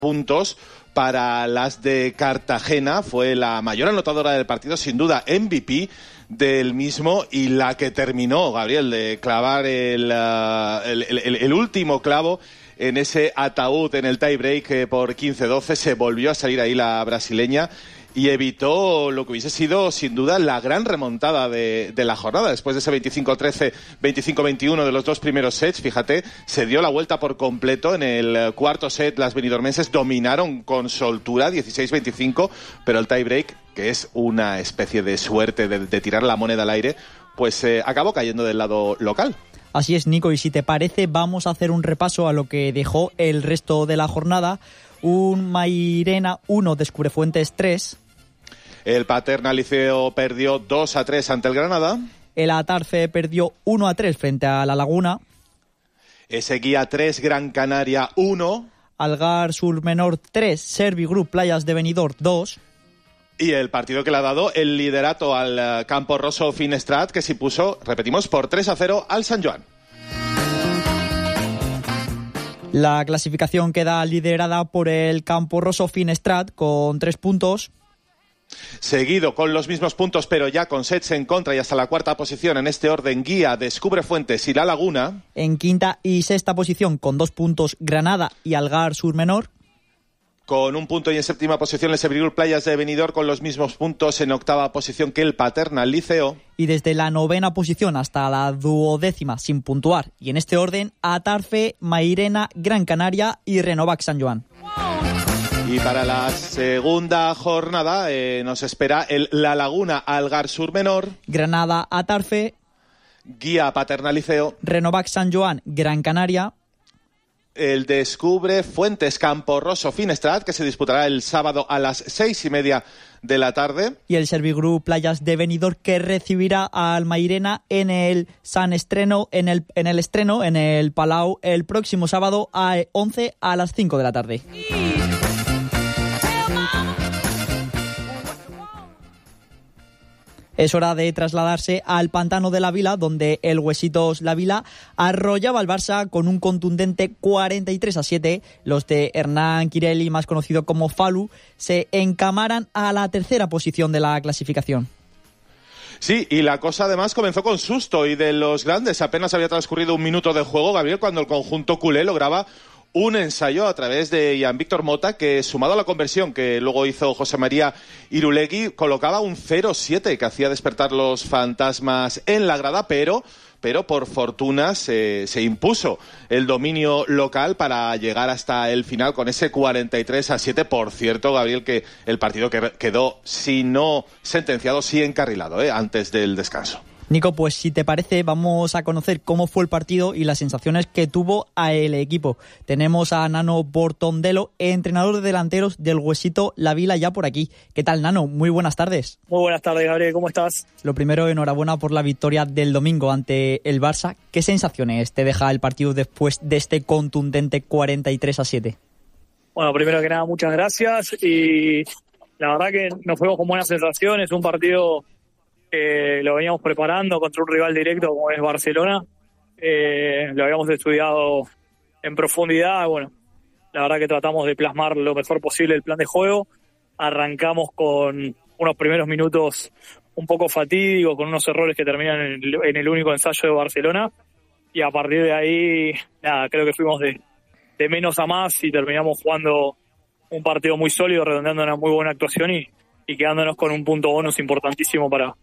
puntos para las de Cartagena. Fue la mayor anotadora del partido, sin duda MVP del mismo, y la que terminó, Gabriel, de clavar el último clavo en ese ataúd en el tie-break por 15-12. Se volvió a salir ahí la brasileña y evitó lo que hubiese sido, sin duda, la gran remontada de la jornada. Después de ese 25-13, 25-21 de los dos primeros sets, fíjate, se dio la vuelta por completo. En el cuarto set, las benidormenses dominaron con soltura, 16-25, pero el tie-break, que es una especie de suerte de tirar la moneda al aire, pues acabó cayendo del lado local. Así es, Nico, y si te parece, vamos a hacer un repaso a lo que dejó el resto de la jornada. Un Mairena 1, Descubrefuentes 3. El Paterna Liceo perdió 2-3 ante el Granada. El Atarfe perdió 1-3 frente a La Laguna. Seguía 3, Gran Canaria 1. Algar Sur Menor 3, Servigroup Playas de Benidorm 2. Y el partido que le ha dado el liderato al Campo Rosso Finestrat, que se impuso, repetimos, por 3-0 al San Joan. La clasificación queda liderada por el Campo Rosso Finestrat con 3 puntos. Seguido con los mismos puntos, pero ya con sets en contra, y hasta la cuarta posición en este orden guía Descubrefuentes y La Laguna. En quinta y sexta posición con 2 puntos Granada y Algar Sur Menor. Con 1 punto, y en séptima posición el Servigroup Playas de Benidorm con los mismos puntos. En octava posición que el Paterna Liceo. Y desde la novena posición hasta la 12ª sin puntuar, y en este orden, Atarfe, Mairena, Gran Canaria y Renovac San Joan. Y para la segunda jornada nos espera el La Laguna Algar Sur Menor, Granada Atarfe, Guía Paterna Liceo, Renovac San Joan, Gran Canaria, el Descubrefuentes Campo Rosso Finestrat, que se disputará el sábado a las 6:30 de la tarde. Y el Servigroup Playas de Benidorm, que recibirá al Mairena en el estreno en el Palau el próximo sábado a 11 a las 5 de la tarde. Es hora de trasladarse al Pantano de la Vila, donde el Huesitos La Vila arrollaba al Barça con un contundente 43-7. Los de Hernán Quirelli, más conocido como Falu, se encamaran a la tercera posición de la clasificación. Sí, y la cosa además comenzó con susto y de los grandes. Apenas había transcurrido 1 minuto de juego, Gabriel, cuando el conjunto culé lograba un ensayo a través de Ian Víctor Mota, que sumado a la conversión que luego hizo José María Irulegui, colocaba un 0-7 que hacía despertar los fantasmas en la grada, pero por fortuna se impuso el dominio local para llegar hasta el final con ese 43-7. Por cierto, Gabriel, que el partido quedó, si no sentenciado, sí encarrilado antes del descanso. Nico, pues si te parece, vamos a conocer cómo fue el partido y las sensaciones que tuvo el equipo. Tenemos a Nano Bortondelo, entrenador de delanteros del Huesito La Vila, ya por aquí. ¿Qué tal, Nano? Muy buenas tardes. Muy buenas tardes, Gabriel. ¿Cómo estás? Lo primero, enhorabuena por la victoria del domingo ante el Barça. ¿Qué sensaciones te deja el partido después de este contundente 43-7? Bueno, primero que nada, muchas gracias. Y la verdad que nos fuimos con buenas sensaciones. Un partido lo veníamos preparando contra un rival directo como es Barcelona. Lo habíamos estudiado en profundidad. Bueno, la verdad que tratamos de plasmar lo mejor posible el plan de juego. Arrancamos con unos primeros minutos un poco fatídicos, con unos errores que terminan en el único ensayo de Barcelona. Y a partir de ahí, nada, creo que fuimos de menos a más y terminamos jugando un partido muy sólido, redondeando una muy buena actuación y quedándonos con un punto bonus importantísimo para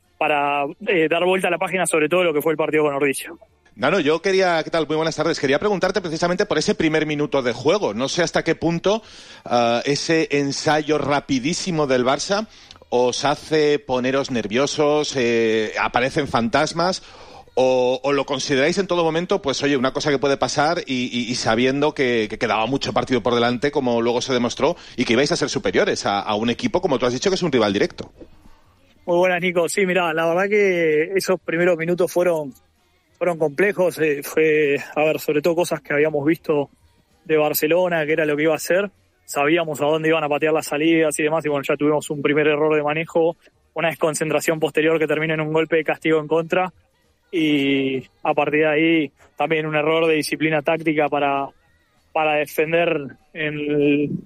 dar vuelta a la página, sobre todo lo que fue el partido con Ordizia. Nano, yo quería, ¿qué tal? Muy buenas tardes. Quería preguntarte precisamente por ese primer minuto de juego. No sé hasta qué punto ese ensayo rapidísimo del Barça os hace poneros nerviosos, aparecen fantasmas, o lo consideráis en todo momento, pues oye, una cosa que puede pasar y sabiendo que quedaba mucho partido por delante, como luego se demostró, y que ibais a ser superiores a un equipo, como tú has dicho, que es un rival directo. Muy buenas, Nico. Sí, mirá, la verdad que esos primeros minutos fueron complejos. Fue, sobre todo cosas que habíamos visto de Barcelona, que era lo que iba a hacer. Sabíamos a dónde iban a patear las salidas y demás, y bueno, ya tuvimos un primer error de manejo, una desconcentración posterior que termina en un golpe de castigo en contra, y a partir de ahí también un error de disciplina táctica para para defender en